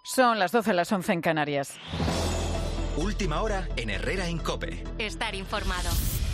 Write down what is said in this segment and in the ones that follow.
Son las 12, las 11 en Canarias. Última hora en Herrera en COPE. Estar informado.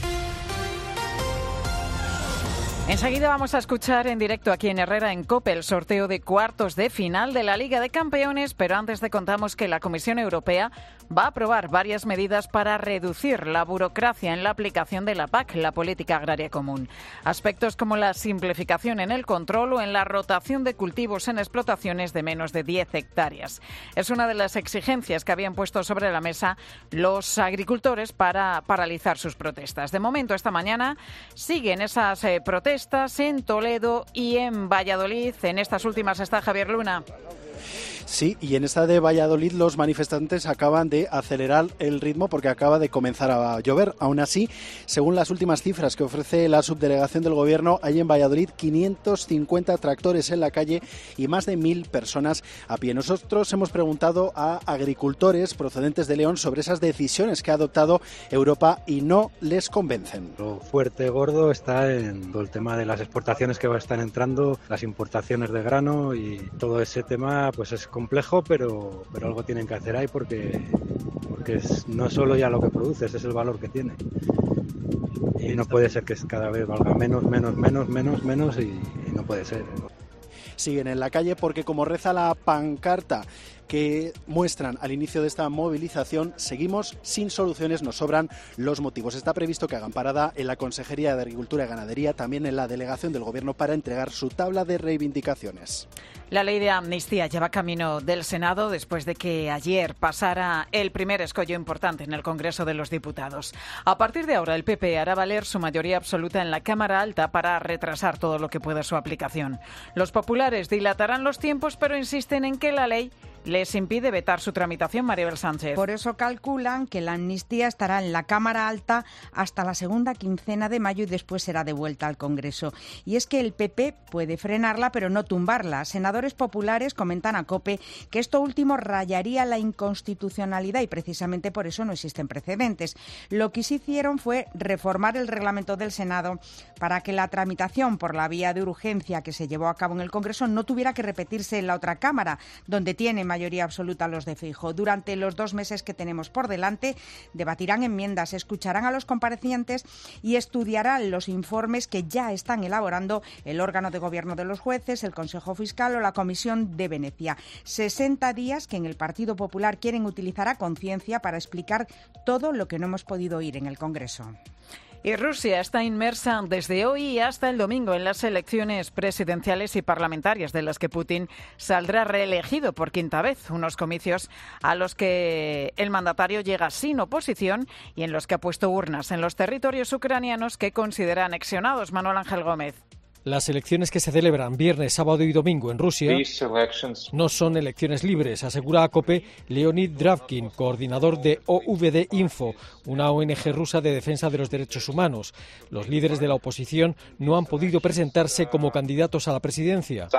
Enseguida vamos a escuchar en directo aquí en Herrera en COPE el sorteo de cuartos de final de la Liga de Campeones, pero antes te contamos que la Comisión Europea va a aprobar varias medidas para reducir la burocracia en la aplicación de la PAC, la Política Agraria Común. Aspectos como la simplificación en el control o en la rotación de cultivos en explotaciones de menos de 10 hectáreas. Es una de las exigencias que habían puesto sobre la mesa los agricultores para paralizar sus protestas. De momento, esta mañana siguen esas protestas en Toledo y en Valladolid. En estas últimas está Javier Luna. Sí, y en esta de Valladolid los manifestantes acaban de acelerar el ritmo porque acaba de comenzar a llover. Aún así, según las últimas cifras que ofrece la subdelegación del Gobierno, hay en Valladolid 550 tractores en la calle y más de 1.000 personas a pie. Nosotros hemos preguntado a agricultores procedentes de León sobre esas decisiones que ha adoptado Europa y no les convencen. Lo fuerte, gordo, está en todo el tema de las exportaciones que están entrando, las importaciones de grano y todo ese tema pues es complejo, pero algo tienen que hacer ahí porque no solo ya lo que produces, es el valor que tiene. Y no puede ser que cada vez valga menos y no puede ser. Siguen en la calle porque, como reza la pancarta que muestran al inicio de esta movilización, seguimos sin soluciones, nos sobran los motivos. Está previsto que hagan parada en la Consejería de Agricultura y Ganadería, también en la delegación del Gobierno, para entregar su tabla de reivindicaciones. La ley de amnistía lleva camino del Senado después de que ayer pasara el primer escollo importante en el Congreso de los Diputados. A partir de ahora, el PP hará valer su mayoría absoluta en la Cámara Alta para retrasar todo lo que pueda su aplicación. Los populares dilatarán los tiempos, pero insisten en que la ley les impide vetar su tramitación. Maribel Sánchez. Por eso calculan que la amnistía estará en la Cámara Alta hasta la segunda quincena de mayo y después será devuelta al Congreso. Y es que el PP puede frenarla, pero no tumbarla. Senadores populares comentan a COPE que esto último rayaría la inconstitucionalidad y precisamente por eso no existen precedentes. Lo que sí hicieron fue reformar el reglamento del Senado para que la tramitación por la vía de urgencia que se llevó a cabo en el Congreso no tuviera que repetirse en la otra Cámara, donde tiene mayoría absoluta los de Feijóo. Durante los 2 meses que tenemos por delante, debatirán enmiendas, escucharán a los comparecientes y estudiarán los informes que ya están elaborando el órgano de gobierno de los jueces, el Consejo Fiscal o la Comisión de Venecia. 60 días que en el Partido Popular quieren utilizar a conciencia para explicar todo lo que no hemos podido oír en el Congreso. Y Rusia está inmersa desde hoy hasta el domingo en las elecciones presidenciales y parlamentarias de las que Putin saldrá reelegido por 5ª vez, unos comicios a los que el mandatario llega sin oposición y en los que ha puesto urnas en los territorios ucranianos que considera anexionados. Manuel Ángel Gómez. Las elecciones que se celebran viernes, sábado y domingo en Rusia no son elecciones libres, asegura a COPE Leonid Dravkin, coordinador de OVD Info, una ONG rusa de defensa de los derechos humanos. Los líderes de la oposición no han podido presentarse como candidatos a la presidencia,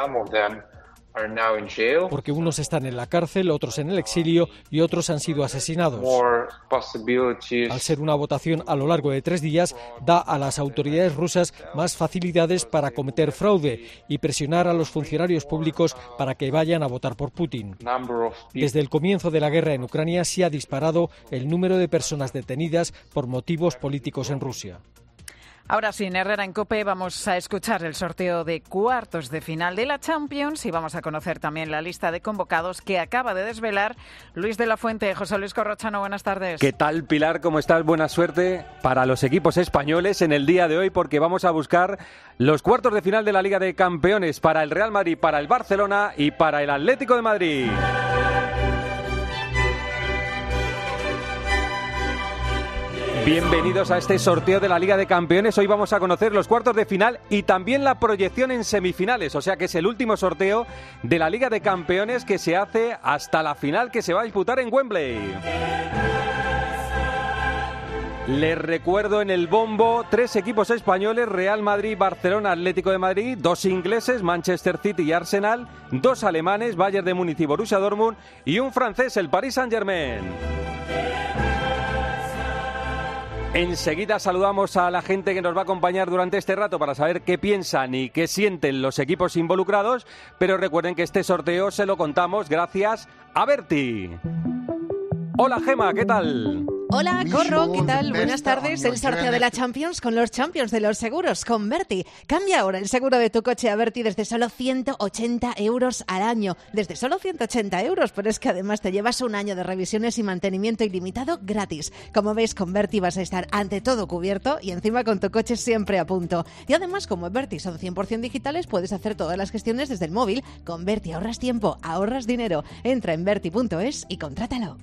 porque unos están en la cárcel, otros en el exilio y otros han sido asesinados. Al ser una votación a lo largo de 3 días, da a las autoridades rusas más facilidades para cometer fraude y presionar a los funcionarios públicos para que vayan a votar por Putin. Desde el comienzo de la guerra en Ucrania se ha disparado el número de personas detenidas por motivos políticos en Rusia. Ahora sí, en Herrera en COPE vamos a escuchar el sorteo de cuartos de final de la Champions y vamos a conocer también la lista de convocados que acaba de desvelar Luis de la Fuente. José Luis Corrochano, buenas tardes. ¿Qué tal, Pilar? ¿Cómo estás? Buena suerte para los equipos españoles en el día de hoy porque vamos a buscar los cuartos de final de la Liga de Campeones para el Real Madrid, para el Barcelona y para el Atlético de Madrid. Bienvenidos a este sorteo de la Liga de Campeones. Hoy vamos a conocer los cuartos de final y también la proyección en semifinales. O sea que es el último sorteo de la Liga de Campeones que se hace hasta la final que se va a disputar en Wembley. Les recuerdo en el bombo 3 equipos españoles: Real Madrid, Barcelona, Atlético de Madrid, 2 ingleses, Manchester City y Arsenal, 2 alemanes, Bayern de Múnich y Borussia Dortmund, y un francés, el Paris Saint-Germain. Enseguida saludamos a la gente que nos va a acompañar durante este rato para saber qué piensan y qué sienten los equipos involucrados, pero recuerden que este sorteo se lo contamos gracias a Berti. Hola Gema, ¿qué tal? Hola, Corro, ¿qué tal? Buenas tardes. El sorteo de la Champions con los Champions de los seguros, con Berti. Cambia ahora el seguro de tu coche a Berti desde solo 180 euros al año. Desde solo 180 euros, pero es que además te llevas un año de revisiones y mantenimiento ilimitado gratis. Como veis, con Berti vas a estar ante todo cubierto y encima con tu coche siempre a punto. Y además, como en Berti son 100% digitales, puedes hacer todas las gestiones desde el móvil. Con Berti ahorras tiempo, ahorras dinero. Entra en berti.es y contrátalo.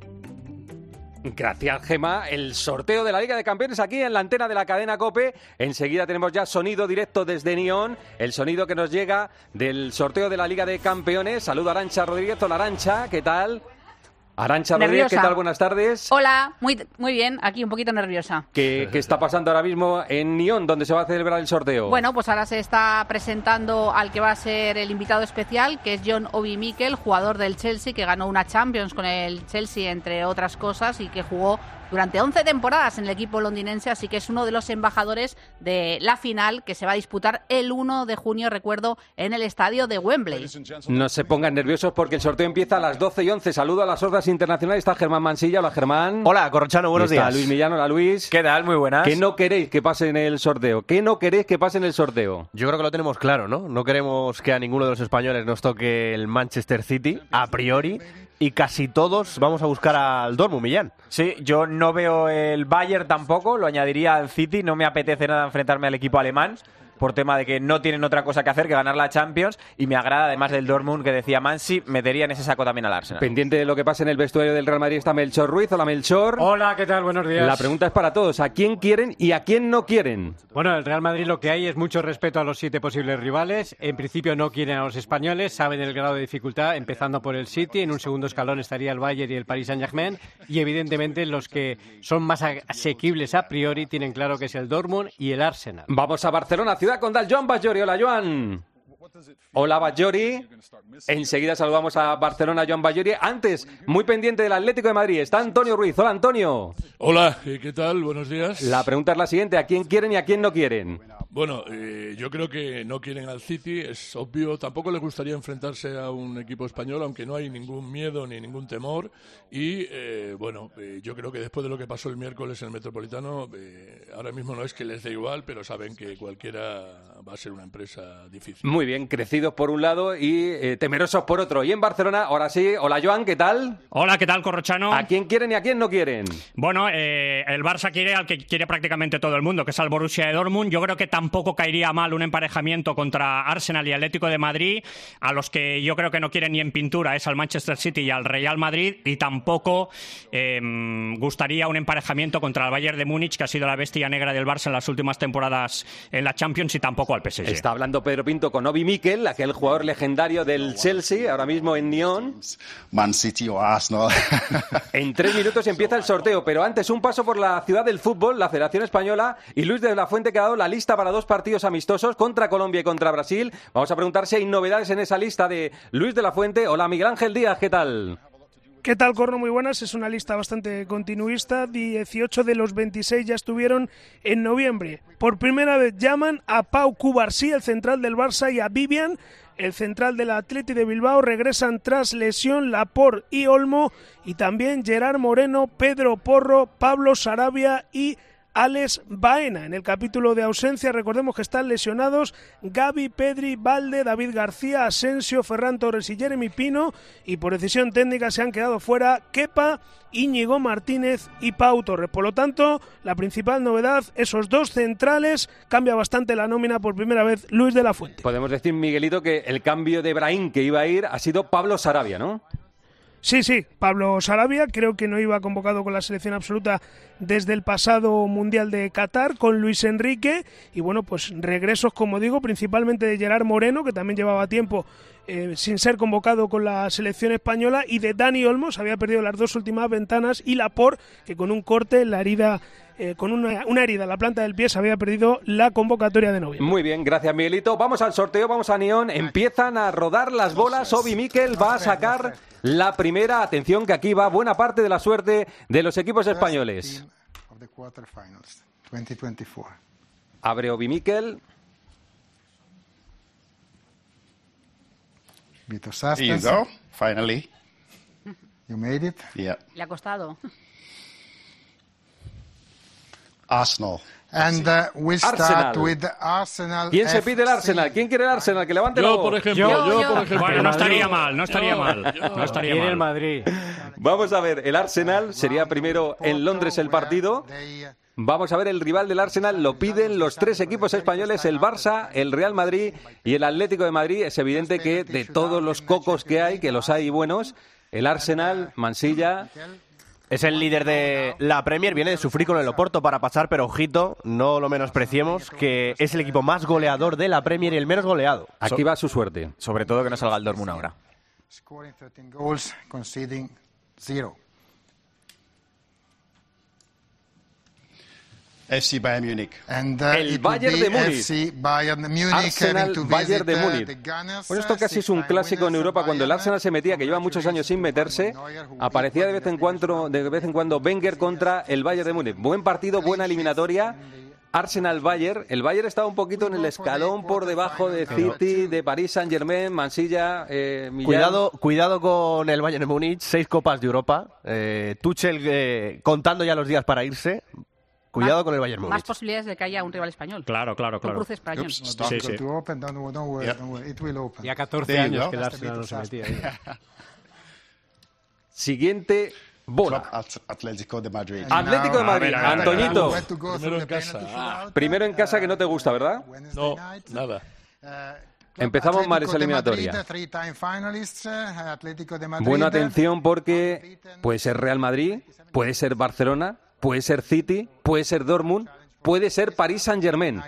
Gracias, Gema. El sorteo de la Liga de Campeones aquí en la antena de la cadena COPE. Enseguida tenemos ya sonido directo desde Nión, el sonido que nos llega del sorteo de la Liga de Campeones. Saludo a Arantxa Rodríguez. Hola, Arantxa, ¿qué tal? Arantxa Rodríguez, ¿qué tal? Buenas tardes. Hola, muy bien, aquí un poquito nerviosa. ¿Qué está pasando ahora mismo en Nión, donde se va a celebrar el sorteo? Bueno, pues ahora se está presentando al que va a ser el invitado especial, que es John Obi Mikel, jugador del Chelsea, que ganó una Champions con el Chelsea, entre otras cosas, y que jugó durante 11 temporadas en el equipo londinense, así que es uno de los embajadores de la final que se va a disputar el 1 de junio, recuerdo, en el estadio de Wembley. No se pongan nerviosos porque el sorteo empieza a las 12:11. Saludo a las hordas internacionales. Está Germán Mansilla. Hola, Germán. Hola, Corrochano, buenos días. Luis Millán. Hola, Luis. ¿Qué tal? Muy buenas. ¿Qué no queréis que pase en el sorteo? ¿Qué no queréis que pase en el sorteo? Yo creo que lo tenemos claro, ¿no? No queremos que a ninguno de los españoles nos toque el Manchester City, a priori. Y casi todos vamos a buscar al Dortmund, Millán. Sí, yo no veo el Bayern tampoco, lo añadiría al City. No me apetece nada enfrentarme al equipo alemán, por tema de que no tienen otra cosa que hacer que ganar la Champions, y me agrada, además del Dortmund que decía Mansi, metería en ese saco también al Arsenal. Pendiente de lo que pasa en el vestuario del Real Madrid está Melchor Ruiz. Hola, Melchor. Hola, ¿qué tal? Buenos días. La pregunta es para todos, ¿a quién quieren y a quién no quieren? Bueno, el Real Madrid lo que hay es mucho respeto a los 7 posibles rivales. En principio no quieren a los españoles, saben el grado de dificultad, empezando por el City. En un segundo escalón estaría el Bayern y el Paris Saint-Germain, y evidentemente los que son más asequibles a priori tienen claro que es el Dortmund y el Arsenal. Vamos a Barcelona, ciudad condal. Joan Bajori. Hola, Joan. Hola, Bajori. Enseguida saludamos a Barcelona, Joan Bajori. Antes, muy pendiente del Atlético de Madrid, está Antonio Ruiz. Hola, Antonio. Hola, ¿qué tal? Buenos días. La pregunta es la siguiente, ¿a quién quieren y a quién no quieren? Bueno, yo creo que no quieren al City, es obvio. Tampoco les gustaría enfrentarse a un equipo español, aunque no hay ningún miedo ni ningún temor. Y, yo creo que después de lo que pasó el miércoles en el Metropolitano, ahora mismo no es que les dé igual, pero saben que cualquiera va a ser una empresa difícil. Muy bien, crecidos por un lado y temerosos por otro. Y en Barcelona, ahora sí. Hola, Joan, ¿qué tal? Hola, ¿qué tal, Corrochano? ¿A quién quieren y a quién no quieren? Bueno, el Barça quiere al que quiere prácticamente todo el mundo, que es al Borussia de Dortmund. Yo creo que tampoco caería mal un emparejamiento contra Arsenal y Atlético de Madrid. A los que yo creo que no quieren ni en pintura es al Manchester City y al Real Madrid. Y tampoco gustaría un emparejamiento contra el Bayern de Múnich, que ha sido la bestia negra del Barça en las últimas temporadas en la Champions, y tampoco al PSG. Está hablando Pedro Pinto con Obi Mikel, aquel jugador legendario del Chelsea, ahora mismo en Nión. Man City o Arsenal. En 3 minutos empieza el sorteo, pero antes un paso por la ciudad del fútbol, la Federación Española, y Luis de la Fuente, que ha dado la lista para 2 partidos amistosos contra Colombia y contra Brasil. Vamos a preguntar si hay novedades en esa lista de Luis de la Fuente. Hola, Miguel Ángel Díaz, ¿qué tal? ¿Qué tal, Corro? Muy buenas. Es una lista bastante continuista. 18 de los 26 ya estuvieron en noviembre. Por primera vez llaman a Pau Cubarsí, el central del Barça, y a Vivian, el central del Athletic de Bilbao. Regresan tras lesión Laporte y Olmo, y también Gerard Moreno, Pedro Porro, Pablo Sarabia y Alex Baena. En el capítulo de ausencia, recordemos que están lesionados Gavi, Pedri, Valde, David García, Asensio, Ferran Torres y Jeremy Pino, y por decisión técnica se han quedado fuera Kepa, Íñigo Martínez y Pau Torres. Por lo tanto, la principal novedad, esos 2 centrales. Cambia bastante la nómina por primera vez Luis de la Fuente. Podemos decir, Miguelito, que el cambio de Brahim que iba a ir ha sido Pablo Sarabia, ¿no? Sí, Pablo Sarabia, creo que no iba convocado con la selección absoluta desde el pasado Mundial de Qatar, con Luis Enrique, y bueno, pues regresos, como digo, principalmente de Gerard Moreno, que también llevaba tiempo sin ser convocado con la selección española, y de Dani Olmo, había perdido las 2 últimas ventanas, y Laporte, que con un corte en la herida, con una herida en la planta del pie, se había perdido la convocatoria de noviembre. Muy bien, gracias, Miguelito. Vamos al sorteo, vamos a Nión. Empiezan a rodar las bolas. Obi Mikel va a sacar la primera. Atención, que aquí va buena parte de la suerte de los equipos españoles. Abre Obi Mikel. Here you go, finally. You made it? Yeah. Le ha costado. Arsenal. And we start with Arsenal. ¿Quién se pide el Arsenal? ¿Quién quiere el Arsenal? Que levante la voz. Por ejemplo. Yo, por ejemplo. Bueno, no estaría mal, no estaría mal. No estaría mal. el Madrid. Vamos a ver, el Arsenal sería primero en Londres el partido. Vamos a ver el rival del Arsenal, lo piden los 3 equipos españoles, el Barça, el Real Madrid y el Atlético de Madrid. Es evidente que de todos los cocos que hay, que los hay buenos, el Arsenal, Mansilla... Es el líder de la Premier, viene de sufrir con el Oporto para pasar, pero ojito, no lo menospreciemos, que es el equipo más goleador de la Premier y el menos goleado. Aquí va su suerte. Sobre todo que no salga el Dortmund ahora. Scoring 13 goals, conceding 0. FC Bayern Múnich. And, el Bayern de Múnich. FC Bayern Múnich Arsenal, Bayern de Múnich. Bueno, esto casi es un clásico en Europa. Cuando el Arsenal se metía, que lleva muchos años sin meterse, aparecía de vez en cuando Wenger contra el Bayern de Múnich. Buen partido, buena eliminatoria. Arsenal-Bayern. El Bayern estaba un poquito en el escalón por debajo de City, de París Saint-Germain, Mansilla, Millán. Cuidado con el Bayern de Múnich. 6 Copas de Europa. Tuchel contando ya los días para irse. Cuidado con el Bayern Múnich. Más posibilidades de que haya un rival español. Claro. Un cruce español. Sí. Ya 14 años que el Arsenal no se metía. Siguiente bola. Atlético de Madrid. Atlético de Madrid. Antoñito. Primero en casa. Primero en casa, que no te gusta, ¿verdad? No, nada. Empezamos mal esa eliminatoria. Buena atención porque puede ser Real Madrid, puede ser Barcelona, puede ser City, puede ser Dortmund, puede ser París Saint-Germain.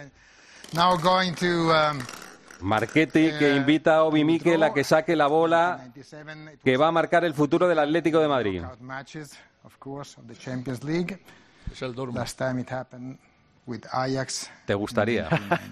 Marchetti, que invita a Obi Mikel a que saque la bola que va a marcar el futuro del Atlético de Madrid. Es el Dortmund. ¿Te gustaría?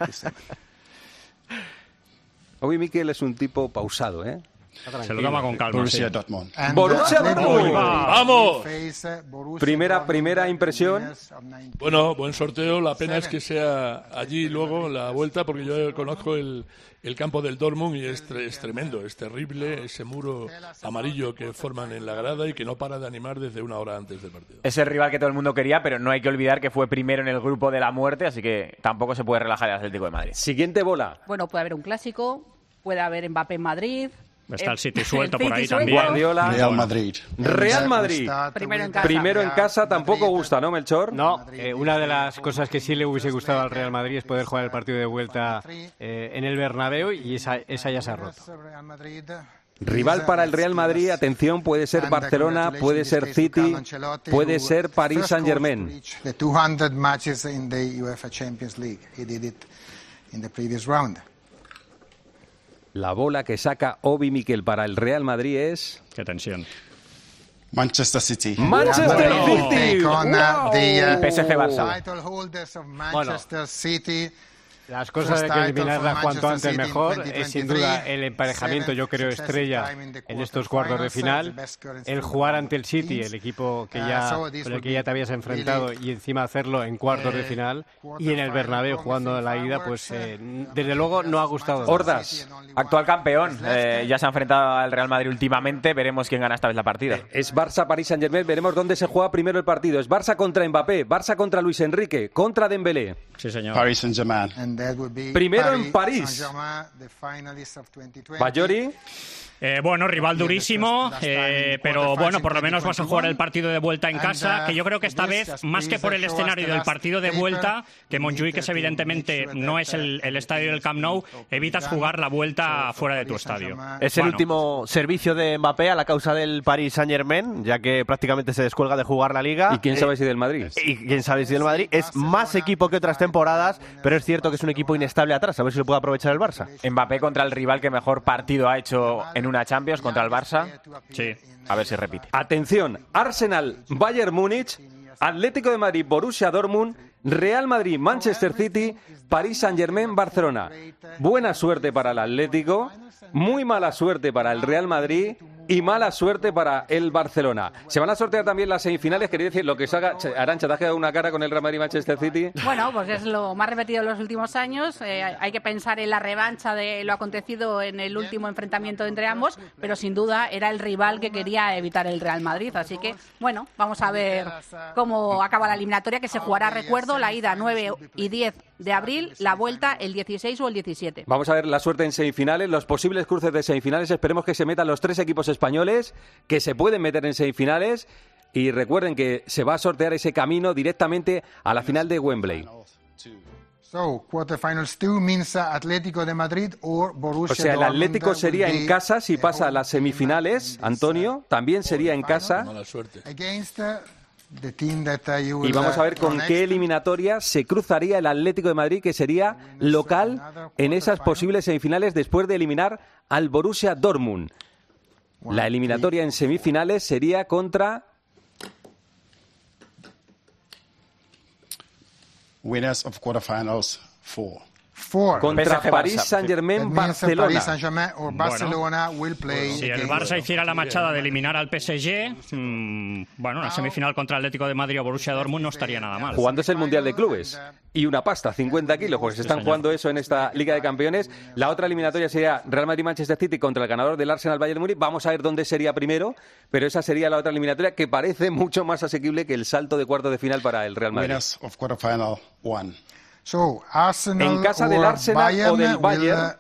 Obi Mikel es un tipo pausado, ¿eh? Se lo toma con calma. Borussia Dortmund. Borussia Dortmund. ¡Vamos! Primera impresión. Bueno, buen sorteo. La pena es que sea allí luego la vuelta, porque yo conozco el campo del Dortmund y es tremendo, es terrible ese muro amarillo que forman en la grada y que no para de animar desde una hora antes del partido. Es el rival que todo el mundo quería, pero no hay que olvidar que fue primero en el grupo de la muerte, así que tampoco se puede relajar el Atlético de Madrid. Siguiente bola. Bueno, puede haber un clásico, puede haber Mbappé en Madrid. Está el City suelto por ahí City también. Guardiola. Real Madrid. Real Madrid. Primero en casa tampoco gusta, ¿no, Melchor? No, una de las cosas que sí le hubiese gustado al Real Madrid es poder jugar el partido de vuelta en el Bernabéu, y esa ya se ha roto. Rival para el Real Madrid, atención, puede ser Barcelona, puede ser City, puede ser París Saint-Germain. La bola que saca Obi Mikel para el Real Madrid es... Qué tensión. Manchester City. Manchester City. Wow. PSG Barça. Bueno, las cosas hay que eliminarlas cuanto antes mejor. Es sin duda el emparejamiento, yo creo, estrella en estos cuartos de final. El jugar ante el City, el equipo con el que ya te habías enfrentado, y encima hacerlo en cuartos de final, y en el Bernabéu jugando la ida, pues desde luego no ha gustado. Hordas, actual campeón, ya se ha enfrentado al Real Madrid últimamente, veremos quién gana esta vez la partida. Es Barça-París Saint-Germain, veremos dónde se juega primero el partido. Es Barça contra Mbappé, Barça contra Luis Enrique, contra Dembélé. Sí, señor. Paris Saint-Germain. Primero en París. Bayori. Bueno, rival durísimo, pero bueno, por lo menos vas a jugar el partido de vuelta en casa, que yo creo que esta vez, más que por el escenario del partido de vuelta, que Montjuïc, que evidentemente no es el estadio del Camp Nou, evitas jugar la vuelta fuera de tu estadio. Es el último servicio de Mbappé a la causa del Paris Saint-Germain, ya que prácticamente se descuelga de jugar la Liga. ¿Y quién sabe si del Madrid? Y quién sabe si del Madrid. Es más equipo que otras temporadas, pero es cierto que es un equipo inestable atrás. A ver si lo puede aprovechar el Barça. Mbappé contra el rival que mejor partido ha hecho en una Champions, contra el Barça. Sí. A ver si repite. Atención, Arsenal, Bayern Múnich, Atlético de Madrid, Borussia Dortmund, Real Madrid, Manchester City, París Saint-Germain, Barcelona. Buena suerte para el Atlético, muy mala suerte para el Real Madrid y mala suerte para el Barcelona. Se van a sortear también las semifinales, quería decir, lo que se haga... Arantxa, ¿te has quedado una cara con el Real Madrid-Manchester City? Bueno, pues es lo más repetido en los últimos años. Hay que pensar en la revancha de lo acontecido en el último enfrentamiento entre ambos, pero sin duda era el rival que quería evitar el Real Madrid. Así que, bueno, vamos a ver cómo acaba la eliminatoria, que se jugará, recuerdo, la ida 9 y 10 de abril, la vuelta el 16 o el 17. Vamos a ver la suerte en semifinales, los posibles cruces de semifinales. Esperemos que se metan los 3 equipos españoles, que se pueden meter en semifinales. Y recuerden que se va a sortear ese camino directamente a la final de Wembley. So, quarterfinals 2 means Atlético de Madrid or Borussia O sea, el Atlético Dortmund sería will en be casa si pasa a las semifinales, Antonio. También sería en casa. against the team that you will, Y vamos a ver con qué eliminatoria se cruzaría el Atlético de Madrid, que sería local en esas posibles semifinales después de eliminar al Borussia Dortmund. La eliminatoria en semifinales sería contra... Winners of quarterfinals 4. Contra París Saint-Germain, Barcelona. Paris Saint-Germain or Barcelona will play Si el against- Barça hiciera la machada de eliminar al PSG, bueno, una semifinal contra Atlético de Madrid o Borussia Dortmund no estaría nada mal. Jugándose el Mundial de Clubes. Y una pasta, 50 kilos, porque se están jugando eso en esta Liga de Campeones. La otra eliminatoria sería Real Madrid-Manchester City contra el ganador del Arsenal-Bayern Múnich. Vamos a ver dónde sería primero, pero esa sería la otra eliminatoria que parece mucho más asequible que el salto de cuartos de final para el Real Madrid. Winners of quarterfinal 1. So, Arsenal En casa del or Arsenal o del will, Bayern,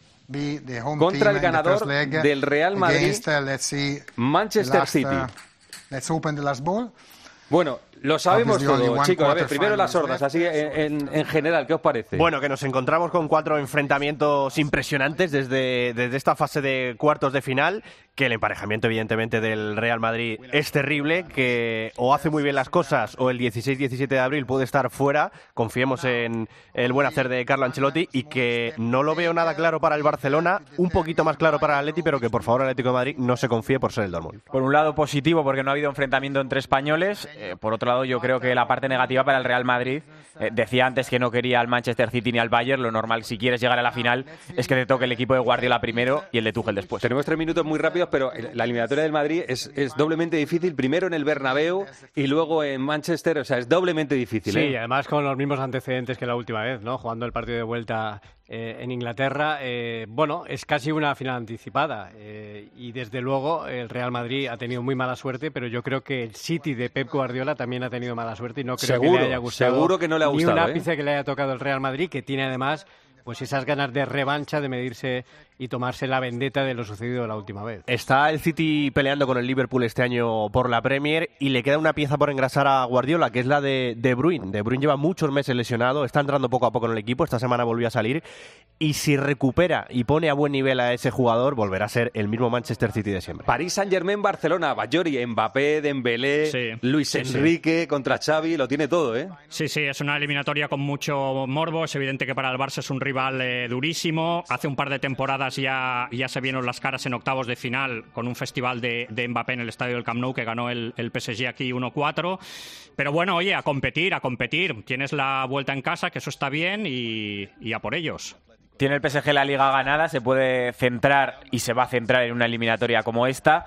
be the home contra team el in the ganador first leg del Real Madrid, against, let's see, Manchester the last, City. Let's open the last ball. Bueno, lo sabemos Obviously only todo, one chicos. A ver, primero las quarterfinals sordas, así en general, ¿qué os parece? Bueno, que nos encontramos con 4 enfrentamientos impresionantes desde esta fase de cuartos de final, que el emparejamiento evidentemente del Real Madrid es terrible, que o hace muy bien las cosas o el 16-17 de abril puede estar fuera. Confiemos en el buen hacer de Carlo Ancelotti, y que no lo veo nada claro para el Barcelona, un poquito más claro para el Atleti, pero que por favor el Atlético de Madrid no se confíe por ser el Dortmund. Por un lado positivo porque no ha habido enfrentamiento entre españoles, por otro lado yo creo que la parte negativa para el Real Madrid, decía antes que no quería al Manchester City ni al Bayern, lo normal si quieres llegar a la final es que te toque el equipo de Guardiola primero y el de Tuchel después. Tenemos 3 minutos muy rápidos, pero la eliminatoria del Madrid es doblemente difícil, primero en el Bernabéu y luego en Manchester, o sea, es doblemente difícil. Sí, además con los mismos antecedentes que la última vez, ¿no? Jugando el partido de vuelta en Inglaterra, bueno, es casi una final anticipada, y desde luego el Real Madrid ha tenido muy mala suerte, pero yo creo que el City de Pep Guardiola también ha tenido mala suerte y no creo que le haya gustado. Seguro que no le ha gustado, ni un ápice que le haya tocado el Real Madrid, que tiene además pues esas ganas de revancha, de medirse y tomarse la vendetta de lo sucedido la última vez. Está el City peleando con el Liverpool este año por la Premier y le queda una pieza por engrasar a Guardiola, que es la de De Bruyne. De Bruyne lleva muchos meses lesionado, está entrando poco a poco en el equipo, esta semana volvió a salir, y si recupera y pone a buen nivel a ese jugador, volverá a ser el mismo Manchester City de siempre. París Saint-Germain, Barcelona, Bayori, Mbappé, Dembélé, Luis Enrique contra Xavi, lo tiene todo, ¿eh? Sí, es una eliminatoria con mucho morbo. Es evidente que para el Barça es un rival durísimo. Hace un par de temporadas ya se vieron las caras en octavos de final con un festival de Mbappé en el estadio del Camp Nou, que ganó el PSG aquí 1-4. Pero bueno, oye, a competir. Tienes la vuelta en casa, que eso está bien, y a por ellos. Tiene el PSG la Liga ganada, se puede centrar y se va a centrar en una eliminatoria como esta.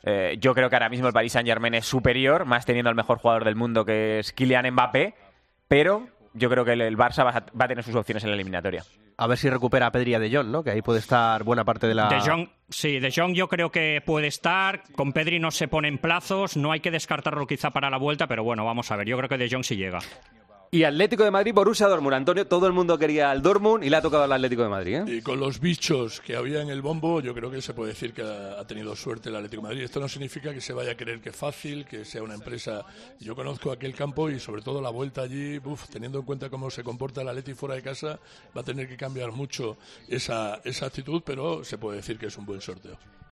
Yo creo que ahora mismo el Paris Saint-Germain es superior, más teniendo al mejor jugador del mundo, que es Kylian Mbappé, pero yo creo que el Barça va a tener sus opciones en la eliminatoria. A ver si recupera a Pedri y a De Jong, ¿no? Que ahí puede estar buena parte de la... De Jong yo creo que puede estar. Con Pedri no se ponen plazos, no hay que descartarlo quizá para la vuelta, pero bueno, vamos a ver. Yo creo que De Jong sí llega. Y Atlético de Madrid, Borussia Dortmund. Antonio, todo el mundo quería al Dortmund y le ha tocado al Atlético de Madrid, ¿eh? Y con los bichos que había en el bombo, yo creo que se puede decir que ha tenido suerte el Atlético de Madrid. Esto no significa que se vaya a creer que es fácil, que sea una empresa. Yo conozco aquel campo y sobre todo la vuelta allí, teniendo en cuenta cómo se comporta el Atlético fuera de casa, va a tener que cambiar mucho esa actitud, pero se puede decir que es un buen sorteo.